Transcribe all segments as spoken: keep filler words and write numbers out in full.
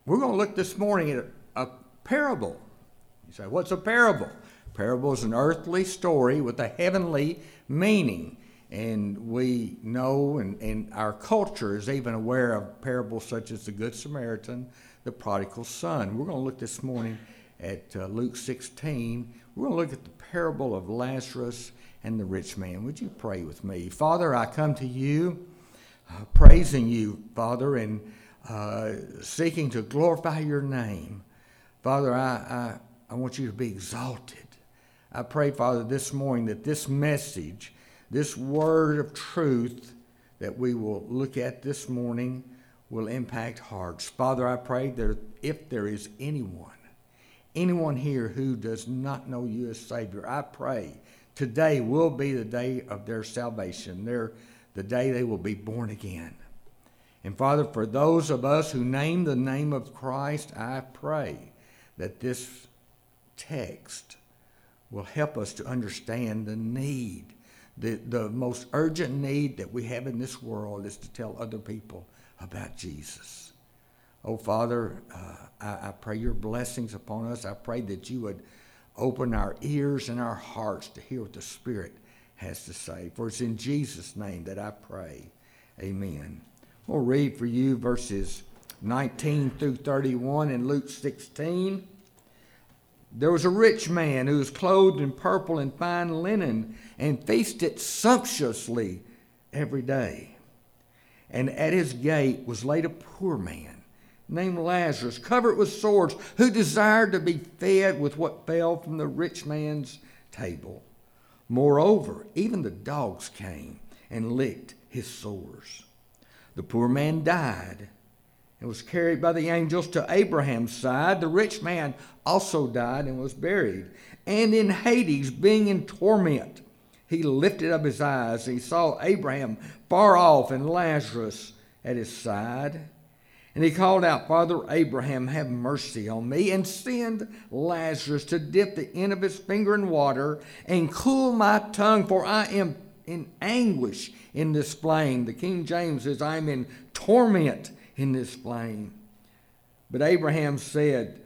we're going to look this morning at a, a parable. You say, what's a parable? Parable is an earthly story with a heavenly meaning. And we know, and, and our culture is even aware of parables such as the Good Samaritan, the prodigal son. We're going to look this morning at uh, Luke sixteen. We're going to look at the parable of Lazarus and the rich man. Would you pray with me? Father, I come to you, uh, praising you, Father, and uh, seeking to glorify your name. Father, I, I, I want you to be exalted. I pray, Father, this morning that this message, this word of truth that we will look at this morning will impact hearts. Father, I pray that if there is anyone, anyone here who does not know you as Savior, I pray today will be the day of their salvation, their, the day they will be born again. And Father, for those of us who name the name of Christ, I pray that this text will help us to understand the need. The, the most urgent need that we have in this world is to tell other people about Jesus. Oh, Father, uh, I, I pray your blessings upon us. I pray that you would open our ears and our hearts to hear what the Spirit has to say. For it's in Jesus' name that I pray. Amen. We'll read for you verses nineteen through thirty-one in Luke sixteen. There was a rich man who was clothed in purple and fine linen and feasted sumptuously every day. And at his gate was laid a poor man named Lazarus, covered with sores, who desired to be fed with what fell from the rich man's table. Moreover, even the dogs came and licked his sores. The poor man died and was carried by the angels to Abraham's side. The rich man also died and was buried. And in Hades, being in torment, he lifted up his eyes and he saw Abraham far off and Lazarus at his side. And he called out, Father Abraham, have mercy on me, and send Lazarus to dip the end of his finger in water and cool my tongue, for I am in anguish in this flame. The King James says, I am in torment in this flame. But Abraham said,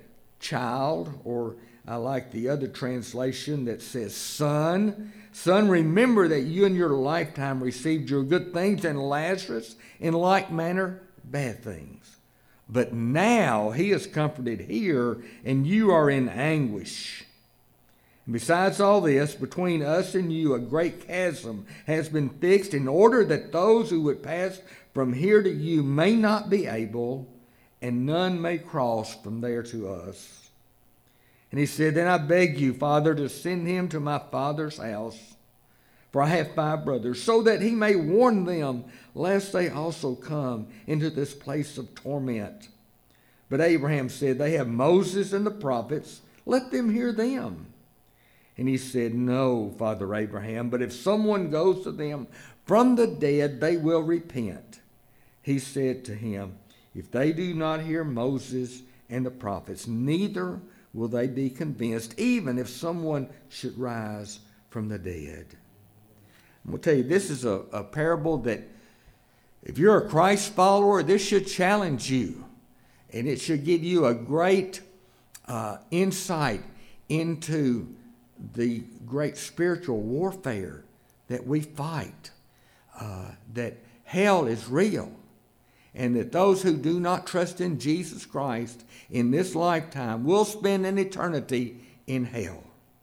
child, or I like the other translation that says son. Son, remember that you in your lifetime received your good things, and Lazarus in like manner bad things. But now he is comforted here, and you are in anguish. And besides all this, between us and you a great chasm has been fixed, in order that those who would pass from here to you may not be able, and none may cross from there to us. And he said, then I beg you, Father, to send him to my father's house, for I have five brothers, so that he may warn them, lest they also come into this place of torment. But Abraham said, they have Moses and the prophets, let them hear them. And he said, no, Father Abraham, but if someone goes to them from the dead, they will repent. He said to him, if they do not hear Moses and the prophets, neither will they be convinced, even if someone should rise from the dead. I'm going to tell you, this is a, a parable that if you're a Christ follower, this should challenge you. And it should give you a great uh, insight into the great spiritual warfare that we fight. Uh, that hell is real. And that those who do not trust in Jesus Christ in this lifetime will spend an eternity in hell.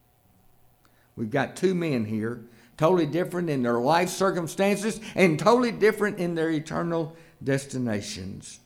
We've got two men here, totally different in their life circumstances and totally different in their eternal destinations.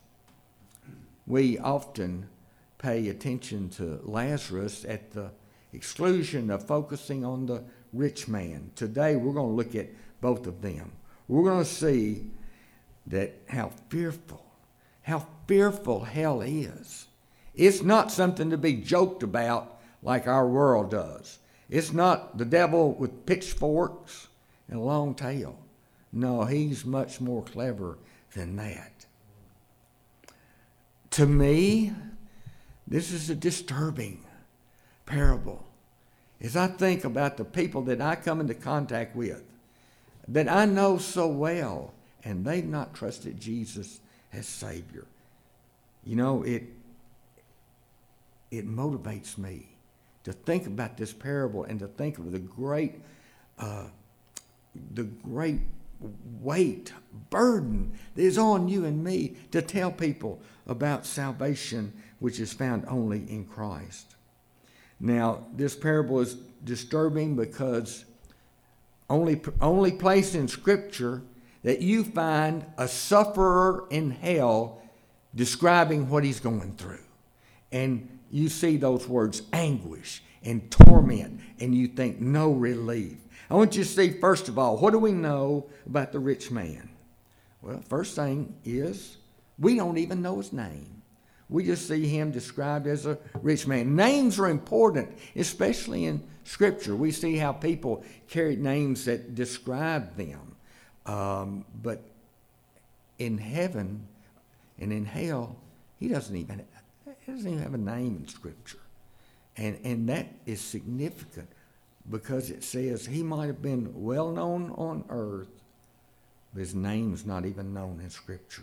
We often pay attention to Lazarus at the exclusion of focusing on the rich man. Today we're going to look at both of them. We're going to see that how fearful, how fearful hell is. It's not something to be joked about like our world does. It's not the devil with pitchforks and a long tail. No, he's much more clever than that. To me, this is a disturbing parable. As I think about the people that I come into contact with, that I know so well, and they've not trusted Jesus as Savior. You know, it it motivates me to think about this parable and to think of the great, uh, the great weight, burden that is on you and me to tell people about salvation, which is found only in Christ. Now, this parable is disturbing because only, only place in Scripture that you find a sufferer in hell describing what he's going through. And you see those words, anguish and torment, and you think no relief. I want you to see, first of all, what do we know about the rich man? Well, first thing is, we don't even know his name. We just see him described as a rich man. Names are important, especially in Scripture. We see how people carried names that describe them. Um, but in heaven and in hell, he doesn't even he doesn't even have a name in Scripture. And, and that is significant because it says he might have been well known on earth, but his name's not even known in Scripture.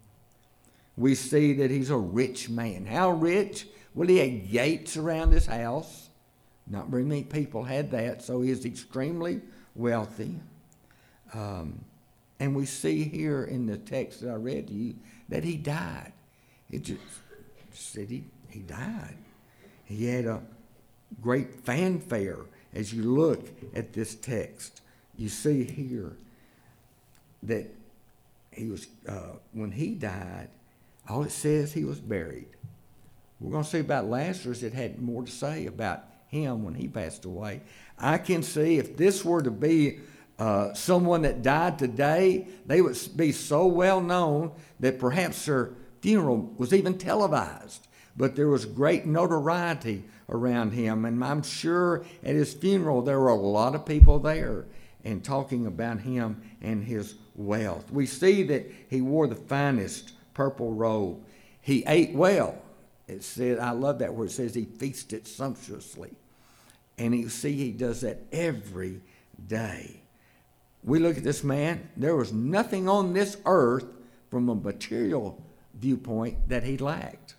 We see that he's a rich man. How rich? Well, he had gates around his house. Not very many people had that, so he is extremely wealthy. Um, and we see here in the text that I read to you that he died. It just said he, he died. He had a great fanfare. As you look at this text, you see here that he was uh, when he died, all it says he was buried. We're going to see about Lazarus. It had more to say about him when he passed away. I can see if this were to be uh, someone that died today, they would be so well known that perhaps their funeral was even televised. But there was great notoriety around him, and I'm sure at his funeral there were a lot of people there and talking about him and his wealth. We see that he wore the finest purple robe. He ate well. It said, I love that word. It says he feasted sumptuously. And you see he does that every day. We look at this man. There was nothing on this earth from a material viewpoint that he lacked.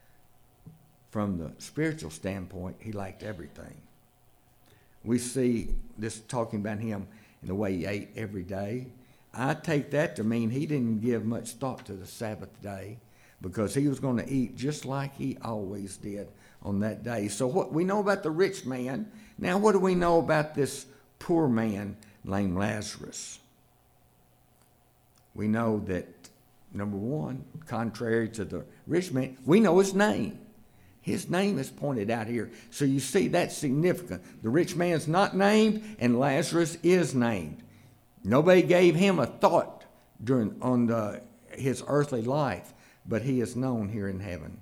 From the spiritual standpoint, he lacked everything. We see this talking about him in the way he ate every day. I take that to mean he didn't give much thought to the Sabbath day because he was going to eat just like he always did on that day. So what we know about the rich man, now what do we know about this poor man named Lazarus? We know that, number one, contrary to the rich man, we know his name. His name is pointed out here. So you see that's significant. The rich man's not named and Lazarus is named. Nobody gave him a thought during on the, his earthly life, but he is known here in heaven.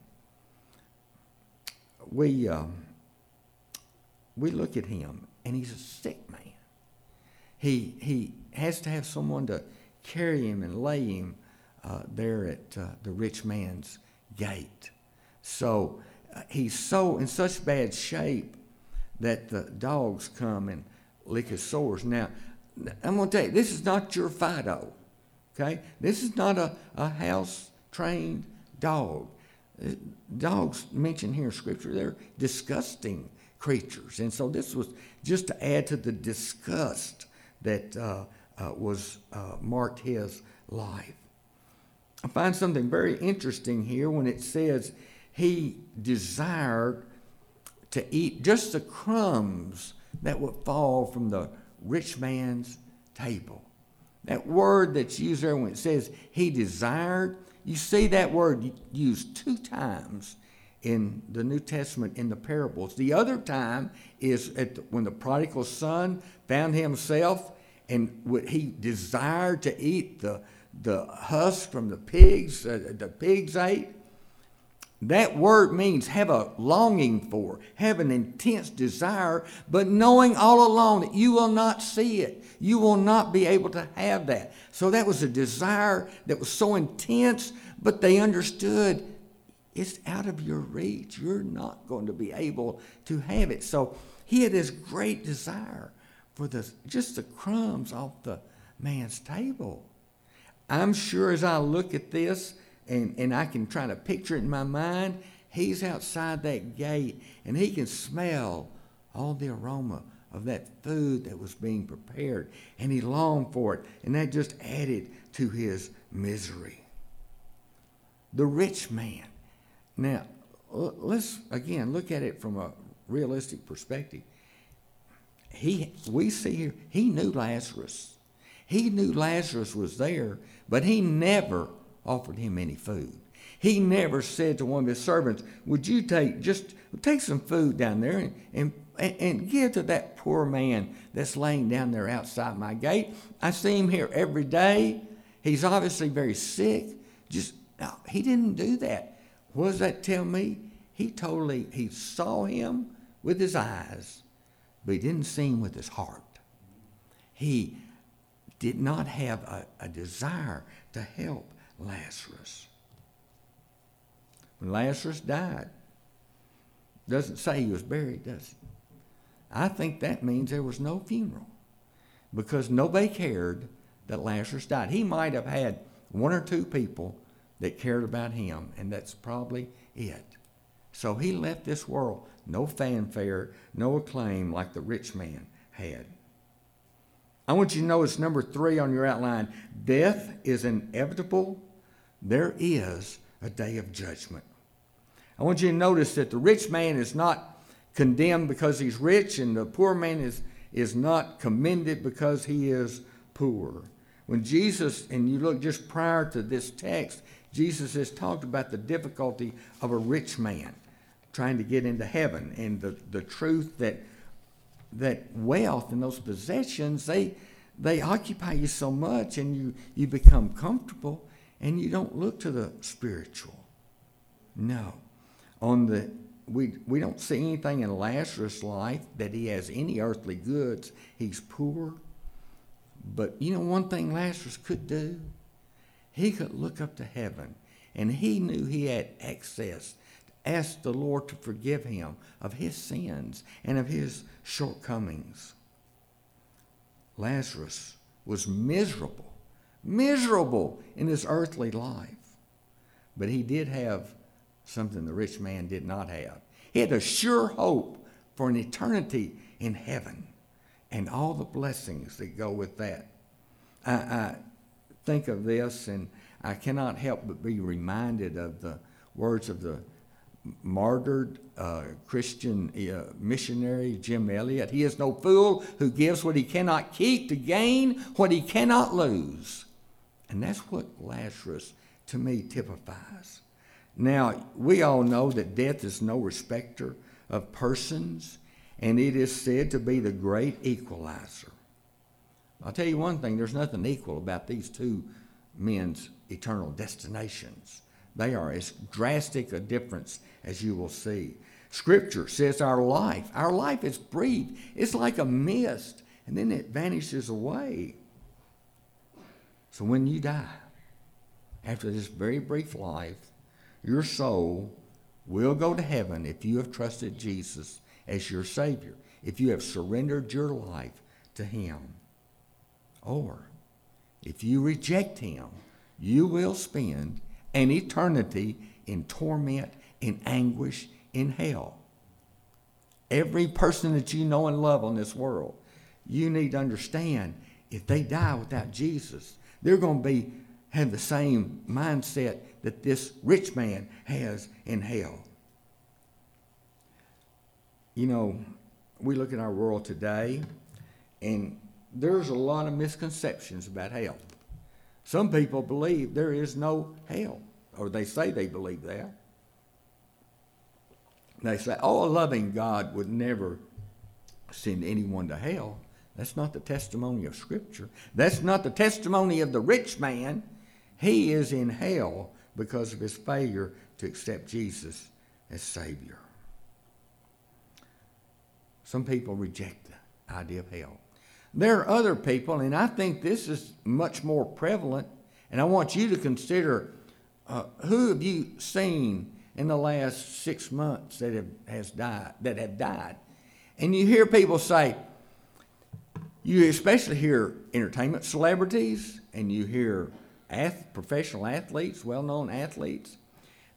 We um, we look at him, and he's a sick man. He he has to have someone to carry him and lay him uh, there at uh, the rich man's gate. So uh, he's so in such bad shape that the dogs come and lick his sores. Now, I'm going to tell you, this is not your Fido, okay? This is not a, a house-trained dog. Dogs mentioned here in Scripture, they're disgusting creatures. And so this was just to add to the disgust that uh, uh, was uh, marked his life. I find something very interesting here when it says he desired to eat just the crumbs that would fall from the rich man's table. That word that's used there when it says he desired, you see that word used two times in the New Testament in the parables. The other time is at the, when the prodigal son found himself and what he desired to eat the, the husk from the pigs, uh, the pigs ate. That word means have a longing for, have an intense desire, but knowing all along that you will not see it. You will not be able to have that. So that was a desire that was so intense, but they understood it's out of your reach. You're not going to be able to have it. So he had this great desire for the, just the crumbs off the man's table. I'm sure as I look at this, And, and I can try to picture it in my mind, He's outside that gate, and he can smell all the aroma of that food that was being prepared, and he longed for it, and that just added to his misery. The rich man. Now, let's, again, look at it from a realistic perspective. He, we see here, he knew Lazarus. He knew Lazarus was there, but he never offered him any food. He never said to one of his servants, would you take, just take some food down there and, and, and give to that poor man that's laying down there outside my gate. I see him here every day. He's obviously very sick. Just, no, he didn't do that. What does that tell me? He totally, he saw him with his eyes, but he didn't see him with his heart. He did not have a, a desire to help Lazarus. When Lazarus died, doesn't say he was buried, does it? I think that means there was no funeral, because nobody cared that Lazarus died. He might have had one or two people that cared about him, and that's probably it. So he left this world, no fanfare, no acclaim like the rich man had. I want you to notice number three on your outline. Death is inevitable. There is a day of judgment. I want you to notice that the rich man is not condemned because he's rich, and the poor man is, is not commended because he is poor. When Jesus, and you look just prior to this text, Jesus has talked about the difficulty of a rich man trying to get into heaven, and the, the truth that that wealth and those possessions, they they occupy you so much, and you, you become comfortable, and you don't look to the spiritual. No. On the we we don't see anything in Lazarus' life that he has any earthly goods. He's poor. But you know one thing Lazarus could do? He could look up to heaven, and he knew he had access to ask the Lord to forgive him of his sins and of his shortcomings. Lazarus was miserable, miserable in his earthly life. But he did have something the rich man did not have. He had a sure hope for an eternity in heaven and all the blessings that go with that. I, I think of this, and I cannot help but be reminded of the words of the martyred uh, Christian uh, missionary Jim Elliot. He is no fool who gives what he cannot keep to gain what he cannot lose. And that's what Lazarus, to me, typifies. Now, we all know that death is no respecter of persons, and it is said to be the great equalizer. I'll tell you one thing, there's nothing equal about these two men's eternal destinations. They are as drastic a difference as you will see. Scripture says our life, our life is brief. It's like a mist, and then it vanishes away. So when you die, after this very brief life, your soul will go to heaven if you have trusted Jesus as your Savior, if you have surrendered your life to Him. Or if you reject Him, you will spend an eternity in torment, in anguish, in hell. Every person that you know and love on this world, you need to understand, if they die without Jesus, they're going to be have the same mindset that this rich man has in hell. You know, we look at our world today, and there's a lot of misconceptions about hell. Some people believe there is no hell, or they say they believe that. They say, oh, a loving God would never send anyone to hell. That's not the testimony of Scripture. That's not the testimony of the rich man. He is in hell because of his failure to accept Jesus as Savior. Some people reject the idea of hell. There are other people, and I think this is much more prevalent, and I want you to consider uh, who have you seen in the last six months that have has died that have died. And you hear people say, you especially hear entertainment celebrities, and you hear ath- professional athletes, well-known athletes.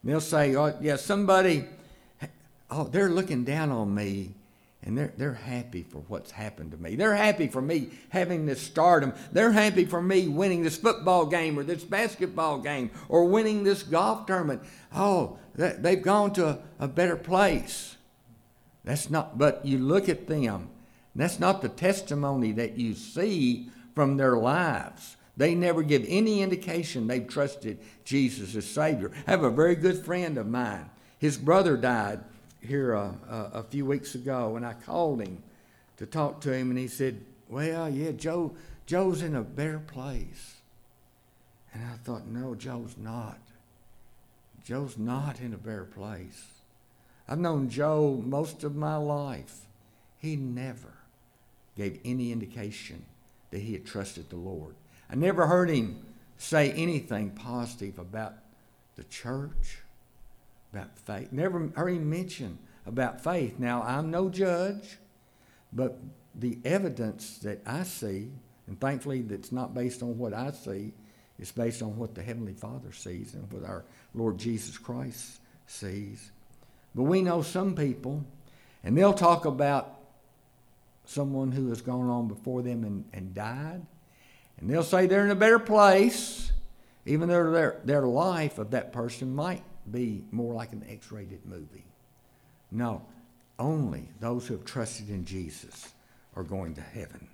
They'll say, oh, yeah, somebody, oh, they're looking down on me, and they're, they're happy for what's happened to me. They're happy for me having this stardom. They're happy for me winning this football game or this basketball game or winning this golf tournament. Oh, they've gone to a, a better place. That's not, but you look at them, that's not the testimony that you see from their lives. They never give any indication they've trusted Jesus as Savior. I have a very good friend of mine. His brother died here uh, uh, a few weeks ago, and I called him to talk to him, and he said, well, yeah, Joe, Joe's in a better place. And I thought, no, Joe's not. Joe's not in a better place. I've known Joe most of my life. He never gave any indication that he had trusted the Lord. I never heard him say anything positive about the church, about faith. Never heard him mention about faith. Now, I'm no judge, but the evidence that I see, and thankfully that's not based on what I see, it's based on what the Heavenly Father sees and what our Lord Jesus Christ sees. But we know some people, and they'll talk about someone who has gone on before them and, and died, and they'll say they're in a better place, even though their, their life of that person might be more like an X-rated movie. No, only those who have trusted in Jesus are going to heaven.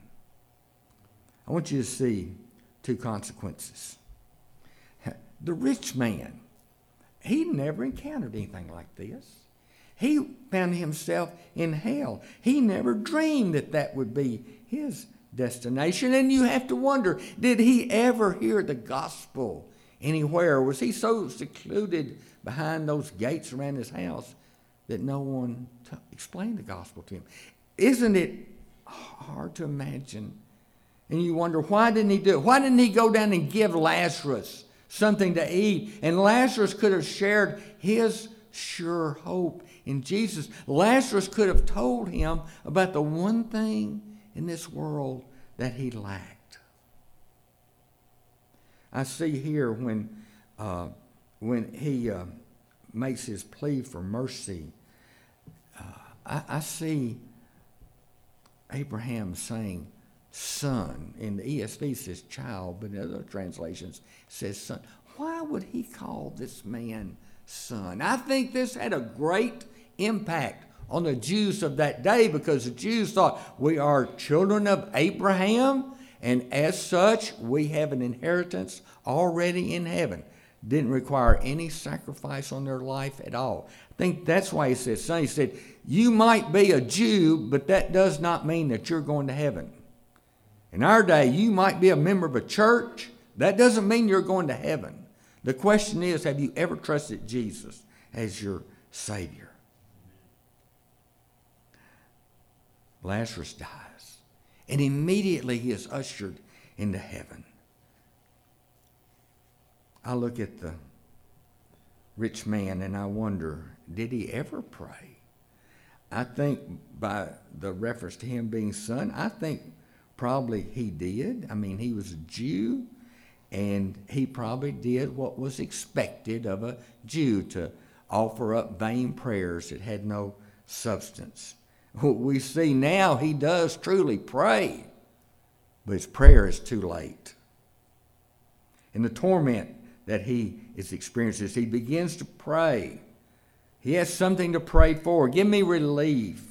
I want you to see two consequences. The rich man, he never encountered anything like this. He found himself in hell. He never dreamed that that would be his destination. And you have to wonder, did he ever hear the gospel anywhere? Was he so secluded behind those gates around his house that no one t- explained the gospel to him? Isn't it hard to imagine? And you wonder, why didn't he do it? Why didn't he go down and give Lazarus something to eat? And Lazarus could have shared his sure hope in Jesus. Lazarus could have told him about the one thing in this world that he lacked. I see here when uh, when he uh, makes his plea for mercy, uh, I, I see Abraham saying son. In the E S V it says child, but in other translations it says son. Why would he call this man son? I think this had a great impact on the Jews of that day, because the Jews thought, we are children of Abraham, and as such, we have an inheritance already in heaven. Didn't require any sacrifice on their life at all. I think that's why he said son. He said, you might be a Jew, but that does not mean that you're going to heaven. In our day, you might be a member of a church. That doesn't mean you're going to heaven. The question is, have you ever trusted Jesus as your Savior? Lazarus dies, and immediately he is ushered into heaven. I look at the rich man and I wonder, did he ever pray? I think by the reference to him being son, I think probably he did. I mean, he was a Jew, and he probably did what was expected of a Jew, to offer up vain prayers that had no substance. We see now he does truly pray, but his prayer is too late. In the torment that he is experiencing, he begins to pray. He has something to pray for. Give me relief.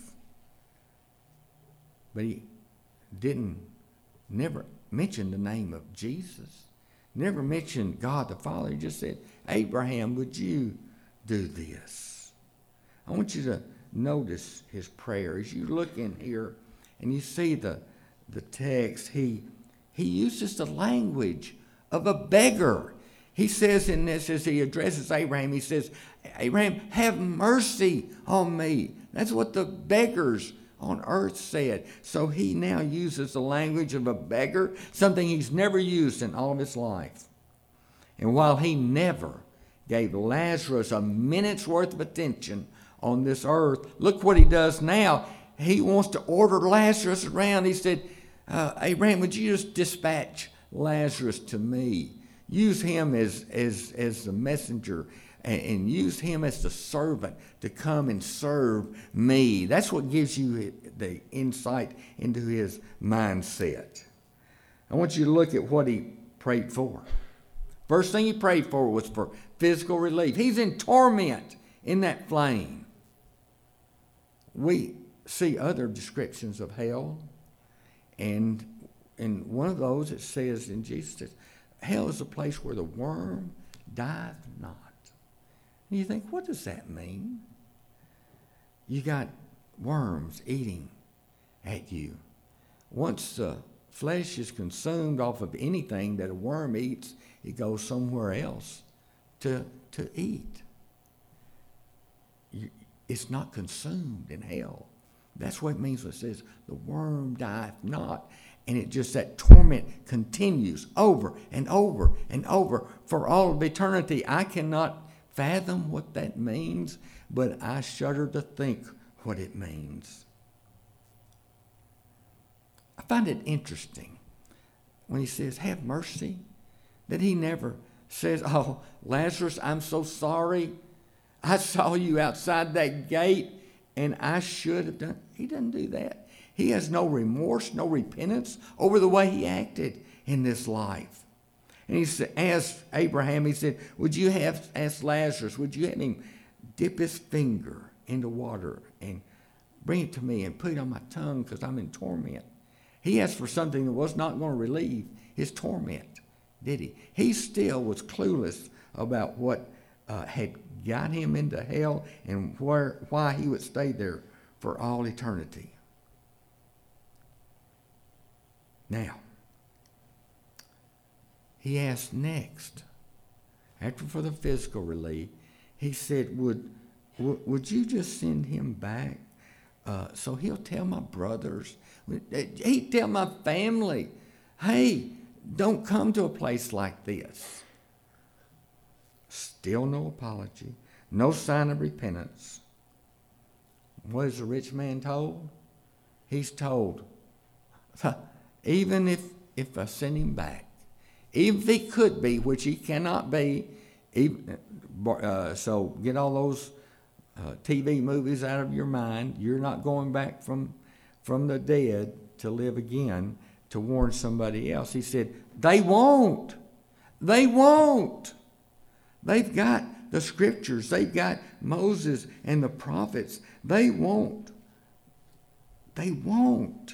But he didn't, never mention the name of Jesus. Never mentioned God the Father. He just said, Abraham, would you do this? I want you to notice his prayer. As you look in here and you see the, the text, he, he uses the language of a beggar. He says in this, as he addresses Abraham, he says, Abraham, have mercy on me. That's what the beggars on earth said. So he now uses the language of a beggar, something he's never used in all of his life. And while he never gave Lazarus a minute's worth of attention on this earth, look what he does now. He wants to order Lazarus around. He said, uh, Abraham, would you just dispatch Lazarus to me? Use him as, as, as the messenger. and, and used him as the servant to come and serve me. That's what gives you the insight into his mindset. I want you to look at what he prayed for. First thing he prayed for was for physical relief. He's in torment in that flame. We see other descriptions of hell, and in one of those it says, in Jesus says, hell is a place where the worm dieth not. And you think, what does that mean? You got worms eating at you. Once the flesh is consumed off of anything that a worm eats, it goes somewhere else to, to eat. You, it's not consumed in hell. That's what it means when it says, the worm dieth not. And it just, that torment continues over and over and over for all of eternity. I cannot fathom what that means, but I shudder to think what it means. I find it interesting when he says, have mercy, that he never says, oh, Lazarus, I'm so sorry. I saw you outside that gate and I should have done. He doesn't do that. He has no remorse, no repentance over the way he acted in this life. And he said, asked Abraham, he said, would you have, asked Lazarus, would you have him dip his finger into water and bring it to me and put it on my tongue because I'm in torment? He asked for something that was not going to relieve his torment, did he? He still was clueless about what uh, had got him into hell and where, why he would stay there for all eternity. Now, he asked next, after for the physical relief, he said, would, would, would you just send him back uh, so he'll tell my brothers, he'd tell my family, hey, don't come to a place like this. Still no apology, no sign of repentance. What is the rich man told? He's told, even if, if I send him back, even if he could be, which he cannot be, even, uh, so get all those uh, T V movies out of your mind. You're not going back from, from the dead to live again to warn somebody else. He said, they won't. They won't. They've got the scriptures. They've got Moses and the prophets. They won't. They won't.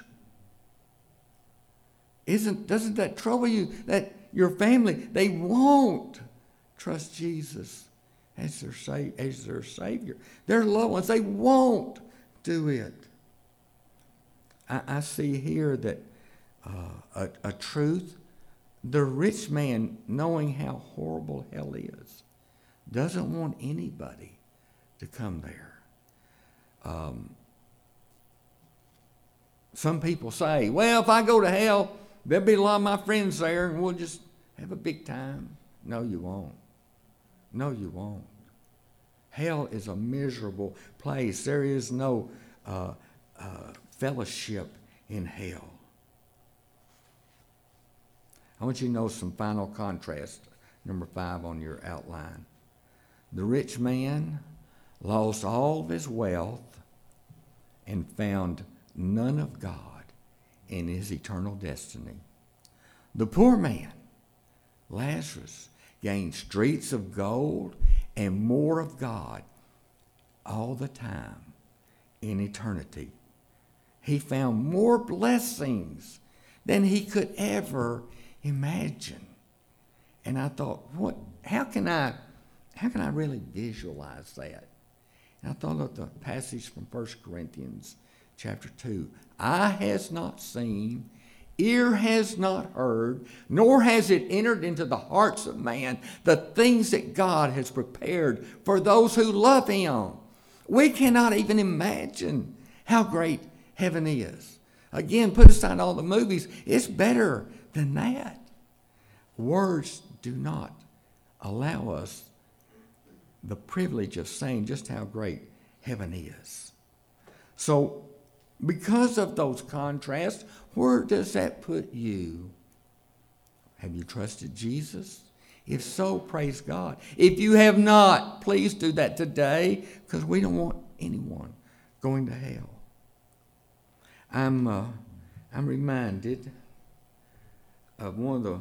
Isn't, doesn't that trouble you? That your family, they won't trust Jesus as their, sa- as their Savior. Their loved ones, they won't do it. I, I see here that uh, a, a truth, the rich man, knowing how horrible hell is, doesn't want anybody to come there. Um, some people say, well, if I go to hell, there'll be a lot of my friends there and we'll just have a big time. No, you won't. No, you won't. Hell is a miserable place. There is no uh, uh, fellowship in hell. I want you to know some final contrast, number five on your outline. The rich man lost all of his wealth and found none of God in his eternal destiny. The poor man, Lazarus, gained streets of gold and more of God all the time in eternity. He found more blessings than he could ever imagine. And I thought, what? How can I, how can I really visualize that? And I thought of the passage from First Corinthians chapter two. Eye has not seen, ear has not heard, nor has it entered into the hearts of man the things that God has prepared for those who love him. We cannot even imagine how great heaven is. Again, put aside all the movies, it's better than that. Words do not allow us the privilege of saying just how great heaven is. So, because of those contrasts, where does that put you? Have you trusted Jesus If so, praise God. If you have not, please do that today, because we don't want anyone going to hell. I'm uh, I'm reminded of one of the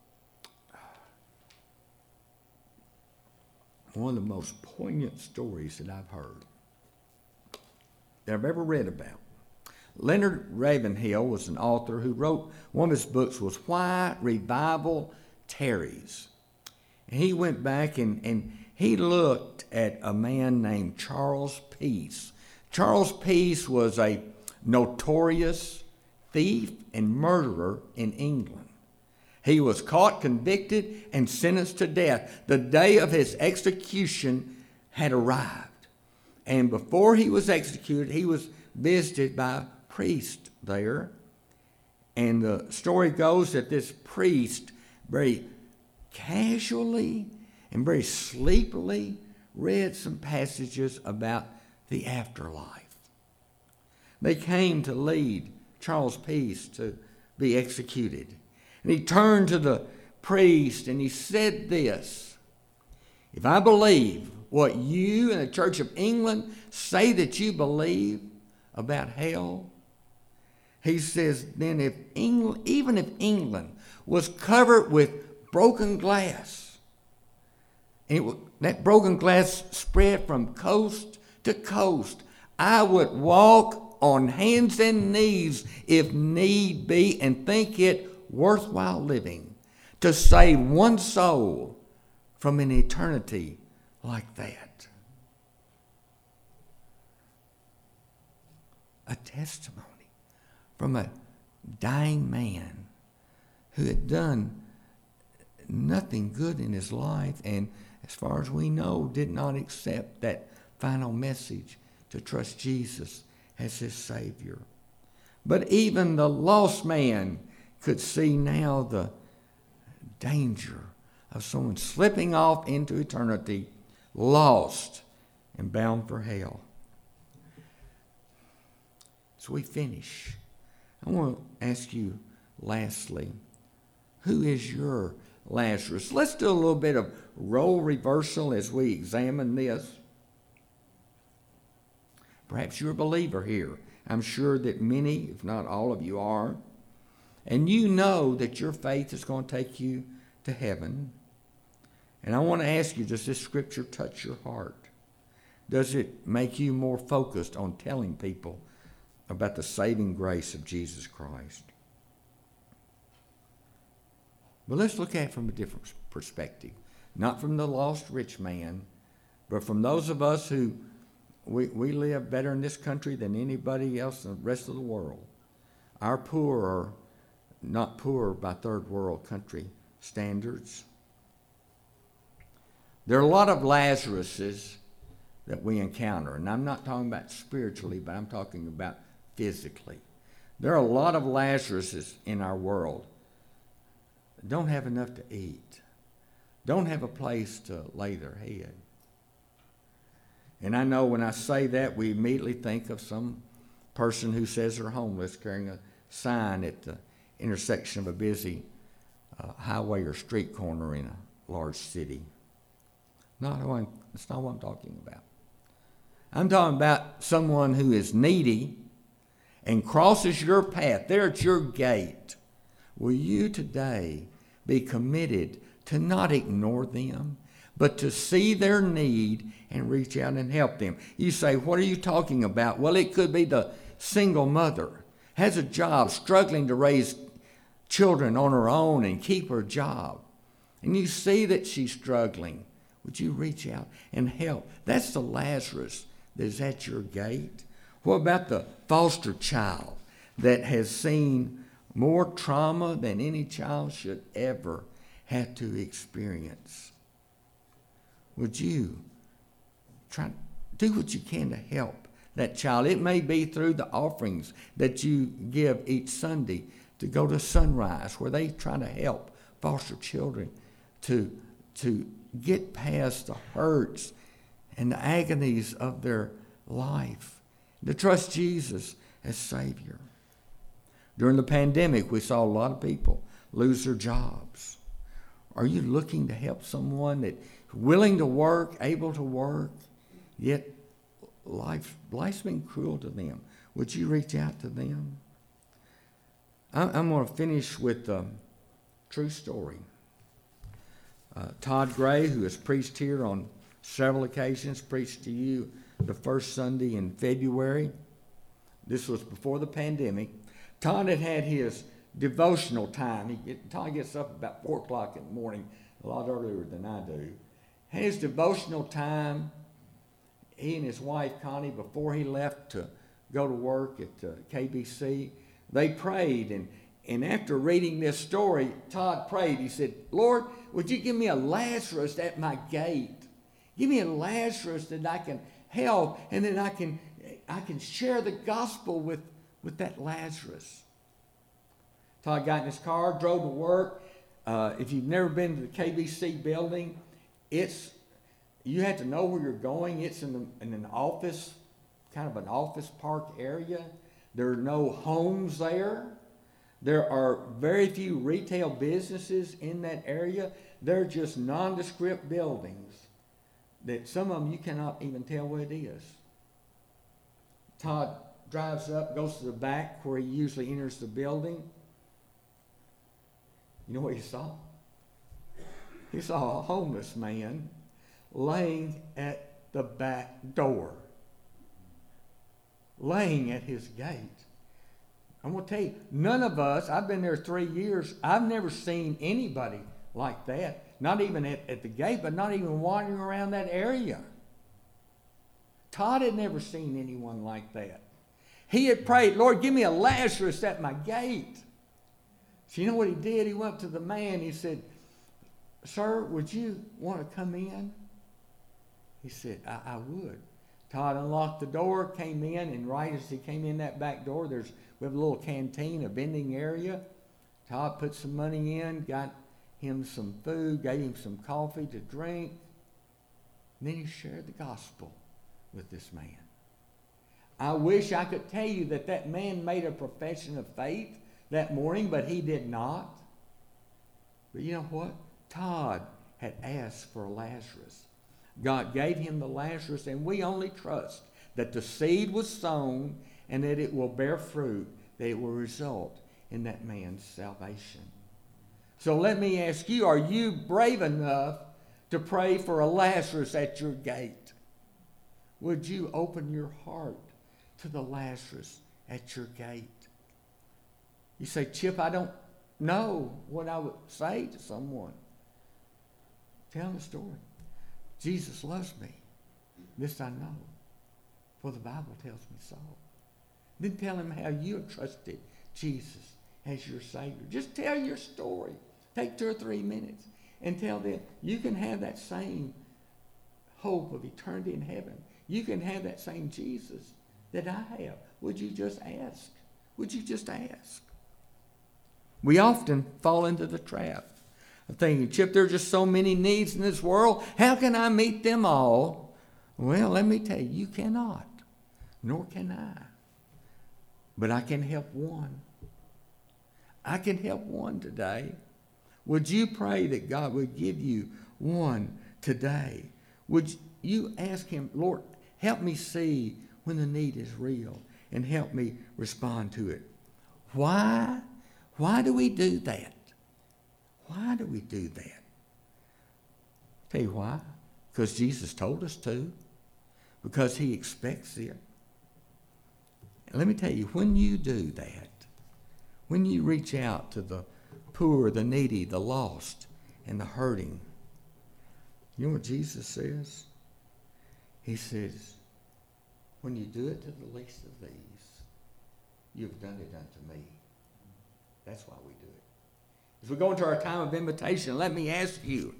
one of the most poignant stories that I've heard, that I've ever read about. Leonard Ravenhill was an author who wrote, one of his books was Why Revival Tarries. And he went back and, and he looked at a man named Charles Peace. Charles Peace was a notorious thief and murderer in England. He was caught, convicted, and sentenced to death. The day of his execution had arrived. And before he was executed, he was visited by a priest there. And the story goes that this priest very casually and very sleepily read some passages about the afterlife. They came to lead Charles Peace to be executed. And he turned to the priest and he said this: if I believe what you and the Church of England say that you believe about hell, he says, then if England, even if England was covered with broken glass, and it, that broken glass spread from coast to coast, I would walk on hands and knees if need be and think it worthwhile living to save one soul from an eternity like that. A testimony from a dying man who had done nothing good in his life and, as far as we know, did not accept that final message to trust Jesus as his Savior. But even the lost man could see now the danger of someone slipping off into eternity, lost and bound for hell. So we finish. I want to ask you lastly, who is your Lazarus? Let's do a little bit of role reversal as we examine this. Perhaps you're a believer here. I'm sure that many, if not all of you are. And you know that your faith is going to take you to heaven. And I want to ask you, does this scripture touch your heart? Does it make you more focused on telling people about the saving grace of Jesus Christ? But let's look at it from a different perspective. Not from the lost rich man, but from those of us who we, we live better in this country than anybody else in the rest of the world. Our poor are not poor by third world country standards. There are a lot of Lazaruses that we encounter, and I'm not talking about spiritually, but I'm talking about physically. There are a lot of Lazaruses in our world that don't have enough to eat, don't have a place to lay their head. And I know when I say that, we immediately think of some person who says they're homeless carrying a sign at the intersection of a busy uh, highway or street corner in a large city. Not who I'm, that's not what I'm talking about. I'm talking about someone who is needy and crosses your path. There at your gate. Will you today be committed to not ignore them, but to see their need and reach out and help them? You say, what are you talking about? Well, it could be the single mother, has a job, struggling to raise children on her own and keep her job. And you see that she's struggling. Would you reach out and help? That's the Lazarus that is at your gate. What about the foster child that has seen more trauma than any child should ever have to experience? Would you try to do what you can to help that child? It may be through the offerings that you give each Sunday to go to Sunrise, where they try to help foster children to, to get past the hurts and the agonies of their life, to trust Jesus as Savior. During the pandemic, we saw a lot of people lose their jobs Are you looking to help someone that's willing to work, able to work, yet life, life's been cruel to them? Would you reach out to them? I'm going to finish with a true story. Uh, Todd Gray, who has preached here on several occasions, preached to you the first Sunday in February. This was before the pandemic. Todd had had his devotional time. He get, Todd gets up about four o'clock in the morning, a lot earlier than I do. Had his devotional time. He and his wife, Connie, before he left to go to work at uh, K B C, they prayed. And, and after reading this story, Todd prayed. He said, Lord, would you give me a Lazarus at my gate? Give me a Lazarus that I can help, and then I can I can share the gospel with, with that Lazarus. Todd got in his car, drove to work. Uh, if you've never been to the K B C building, it's you have to know where you're going. It's in, the, in an office, kind of an office park area. There are no homes there. There are very few retail businesses in that area. They're just nondescript buildings that some of them you cannot even tell what it is. Todd drives up, goes to the back where he usually enters the building. You know what he saw? He saw a homeless man laying at the back door, laying at his gate. I'm going to tell you, none of us, I've been there three years, I've never seen anybody like that. Not even at, at the gate, but not even wandering around that area. Todd had never seen anyone like that. He had prayed, Lord, give me a Lazarus at my gate. So you know what he did? He went up to the man. He said, sir, would you want to come in? He said, I, I would. Todd unlocked the door, came in, and right as he came in that back door, there's we have a little canteen, a vending area. Todd put some money in, got him some food, gave him some coffee to drink. And then he shared the gospel with this man. I wish I could tell you that that man made a profession of faith that morning, but he did not. But you know what? Todd had asked for a Lazarus. God gave him the Lazarus, and we only trust that the seed was sown and that it will bear fruit, that it will result in that man's salvation. So let me ask you, are you brave enough to pray for a Lazarus at your gate? Would you open your heart to the Lazarus at your gate? You say, Chip, I don't know what I would say to someone. Tell them the story. Jesus loves me. This I know, for the Bible tells me so. Then tell him how you have trusted Jesus as your Savior. Just tell your story. Take two or three minutes and tell them you can have that same hope of eternity in heaven. You can have that same Jesus that I have. Would you just ask? Would you just ask? We often fall into the trap of thinking, Chip, there are just so many needs in this world. How can I meet them all? Well, let me tell you, you cannot, nor can I. But I can help one. I can help one today. Would you pray that God would give you one today? Would you ask him, Lord, help me see when the need is real and help me respond to it? Why? Why do we do that? Why do we do that? Tell you why. Because Jesus told us to. Because he expects it. And let me tell you, when you do that, when you reach out to the poor, the needy, the lost, and the hurting, you know what Jesus says? He says, when you do it to the least of these, you've done it unto me. That's why we do it. As we go into our time of invitation, let me ask you,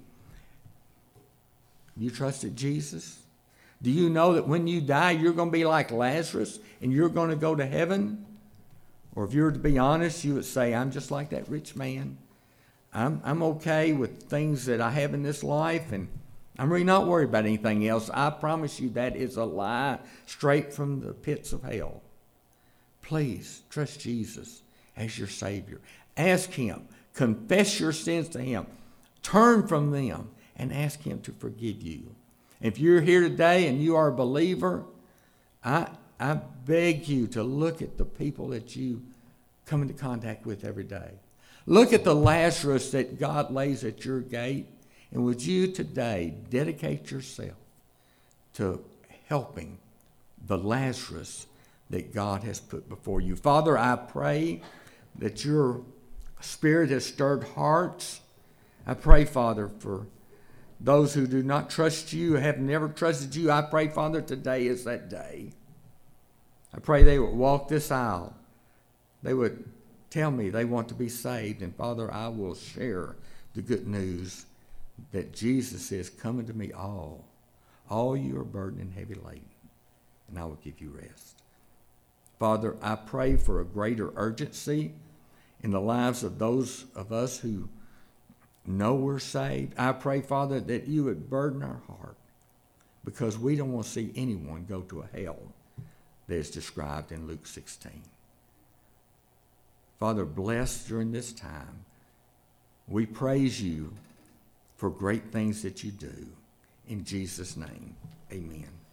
you trusted Jesus? Do you know that when you die, you're going to be like Lazarus and you're going to go to heaven? Or if you were to be honest, you would say, I'm just like that rich man. I'm, I'm okay with things that I have in this life, and I'm really not worried about anything else. I promise you that is a lie straight from the pits of hell. Please trust Jesus as your Savior. Ask him. Confess your sins to him. Turn from them and ask him to forgive you. If you're here today and you are a believer, I, I beg you to look at the people that you come into contact with every day. Look at the Lazarus that God lays at your gate, and would you today dedicate yourself to helping the Lazarus that God has put before you. Father, I pray that your Spirit has stirred hearts. I pray, Father, for those who do not trust you, have never trusted you. I pray, Father, today is that day. I pray they would walk this aisle. They would tell me they want to be saved. And, Father, I will share the good news that Jesus says, come unto me all, all you are burdened and heavy laden, and I will give you rest. Father, I pray for a greater urgency in the lives of those of us who know we're saved. I pray, Father, that you would burden our heart, because we don't want to see anyone go to a hell that is described in Luke sixteen. Father, bless during this time. We praise you for great things that you do. In Jesus' name, amen.